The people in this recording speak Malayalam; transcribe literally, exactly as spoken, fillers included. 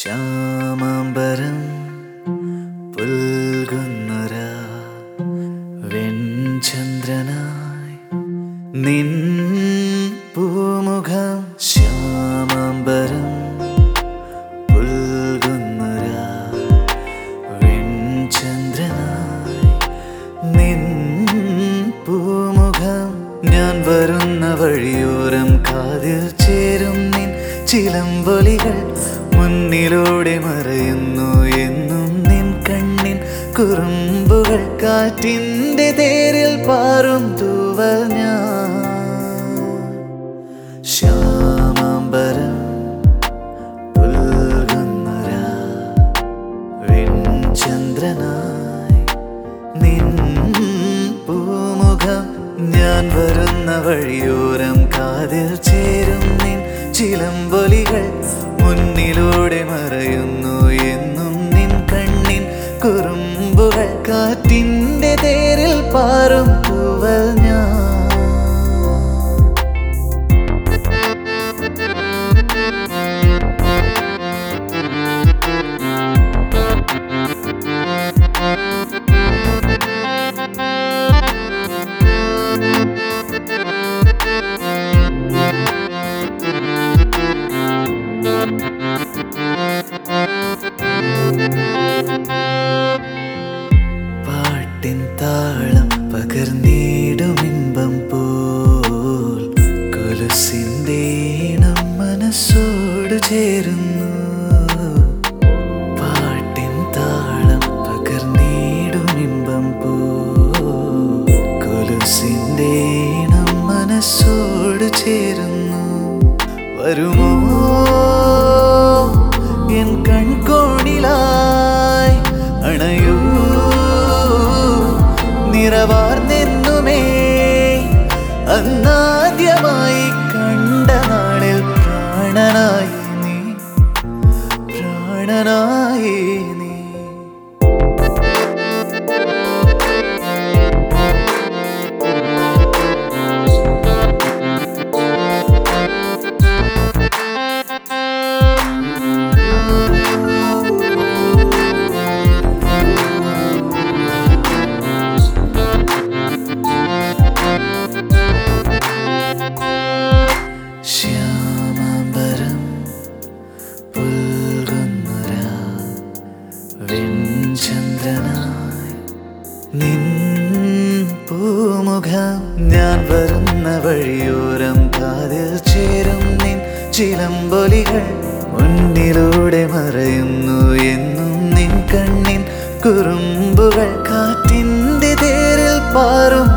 ശ്യാമാംബരം പുൽകുന്നൊരാ വെൺചന്ദ്രനായി നിൻ പൂമുഖം. ശ്യാമാംബരം പുൽകുന്നൊരാ വെൺചന്ദ്രനായി നിൻ പൂമുഖം. ഞാൻ വരുന്ന വഴിയോരം കാതിൽ ചേരും നിൻ ചിലമ്പൊലികൾ മുന്നിലൂടെ മറയുന്നു എന്നും നിൻ കണ്ണിൻ കുറുമ്പുകൾ. കാറ്റിൻ്റെ തേരിൽ പാറും തൂവൽ ഞാൻ. ശ്യാമാംബരം പുൽകുന്നൊരാ വെൺചന്ദ്രനായി നിൻ പൂമുഖം. ഞാൻ വരുന്ന വഴിയോരം കാതിൽ ചേരും നിൻ ചിലമ്പൊലികൾ മുന്നിലൂടെ മറയുന്നു എന്നും നിൻ കണ്ണിൻ കുറുമ്പുകൾ. കാറ്റിൻ്റെ തേരിൽ പാറും തൂവൽ ഞാൻ. പാട്ടിൻ താളം പകർന്നിടുമിമ്പം പോൽ കൊലുസിൻ്റെ ഈണം മനസ്സോട് ചേരുന്നു. പാട്ടിൻ താളം പകർന്നിടുമിമ്പം പോൽ കൊലുസിൻ്റെ ഈണം മനസ്സോട് ചേരുന്നു. വരുമോ എൻ കൺകോണിലായി അണയൂ നിറവാർന്നെന്നുമേ. അന്നാദ്യമായി കണ്ട നാളിൽ പ്രാണനായി നീ, പ്രാണനായി നീ. ശ്യാമാംബരം പുൽകുന്നൊരാ വെൺചന്ദ്രനായി നിൻ പൂമുഖം. ഞാൻ വരുന്ന വഴിയോരം കാതിൽ ചേരും നിൻ ചിലമ്പൊലികൾ മുന്നിലൂടെ മറയുന്നു എന്നും നിൻ കണ്ണിൻ കുറുമ്പുകൾ. കാറ്റിൻ്റെ തേരിൽ പാറും